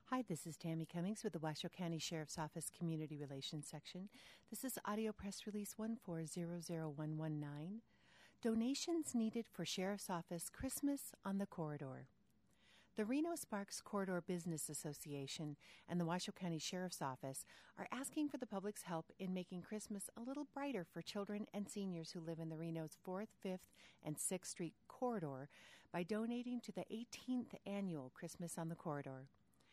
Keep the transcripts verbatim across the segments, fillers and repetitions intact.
Hi, this is Tammy Cummings with the Washoe County Sheriff's Office Community Relations Section. This is Audio Press Release one four zero zero one one nine. Donations needed for Sheriff's Office Christmas on the Corridor. The Reno Sparks Corridor Business Association and the Washoe County Sheriff's Office are asking for the public's help in making Christmas a little brighter for children and seniors who live in the Reno's fourth, fifth, and sixth Street Corridor by donating to the eighteenth Annual Christmas on the Corridor.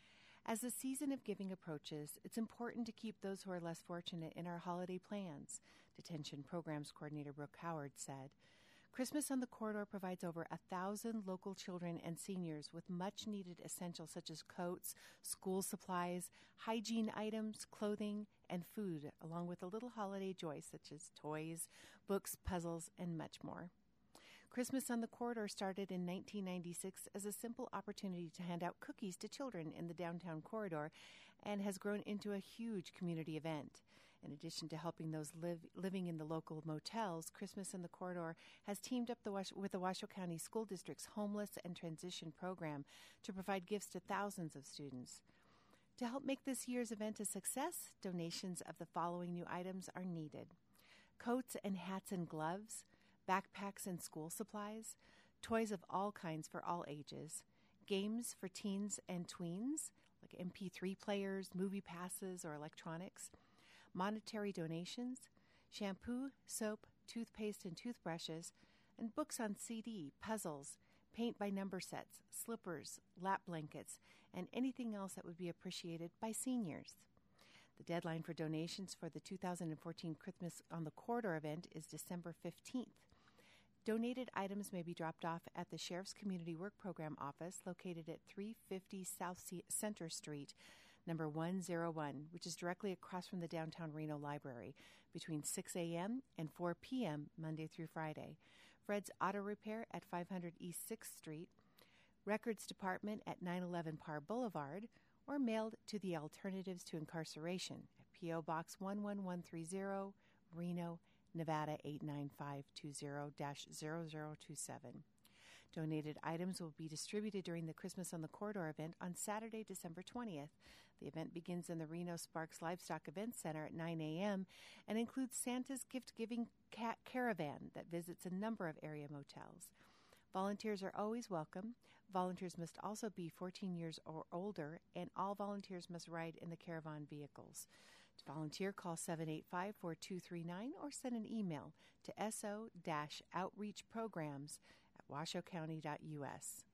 As the season of giving approaches, it's important to keep those who are less fortunate in our holiday plans, Detention Programs Coordinator Brooke Howard said. Christmas on the Corridor provides over a thousand local children and seniors with much-needed essentials such as coats, school supplies, hygiene items, clothing, and food, along with a little holiday joy such as toys, books, puzzles, and much more. Christmas on the Corridor started in nineteen ninety-six as a simple opportunity to hand out cookies to children in the downtown corridor and has grown into a huge community event. In addition to helping those live, living in the local motels, Christmas in the Corridor has teamed up the Was- with the Washoe County School District's Homeless and Transition Program to provide gifts to thousands of students. To help make this year's event a success, donations of the following new items are needed: coats and hats and gloves, backpacks and school supplies, toys of all kinds for all ages, games for teens and tweens, like M P three players, movie passes, or electronics, monetary donations, shampoo, soap, toothpaste and toothbrushes, and books on C D, puzzles, paint-by-number sets, slippers, lap blankets, and anything else that would be appreciated by seniors. The deadline for donations for the two thousand fourteen Christmas on the Corridor event is December fifteenth. Donated items may be dropped off at the Sheriff's Community Work Program office located at three fifty South Center Street, number one oh one, which is directly across from the downtown Reno Library, between six a.m. and four p.m. Monday through Friday. Fred's Auto Repair at five hundred East sixth Street, Records Department at nine eleven Parr Boulevard, or mailed to the Alternatives to Incarceration at P O. Box one one one three zero, Reno, Nevada eight nine five two zero dash zero zero two seven. Donated items will be distributed during the Christmas on the Corridor event on Saturday, December twentieth. The event begins in the Reno Sparks Livestock Event Center at nine a.m. and includes Santa's gift-giving cat caravan that visits a number of area motels. Volunteers are always welcome. Volunteers must also be fourteen years or older, and all volunteers must ride in the caravan vehicles. To volunteer, call seven eight five, four two three nine or send an email to so outreach programs at washoe county dot u s.